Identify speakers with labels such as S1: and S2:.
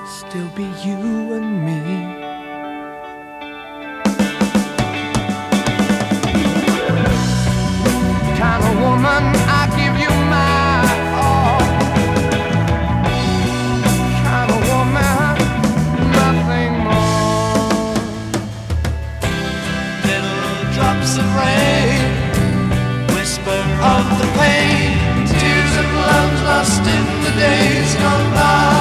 S1: still be you and me. Kind of woman, I give you my all. Kind of woman, nothing more. Little drops of rain, whisper of the pain, tears of love lost in the days gone by.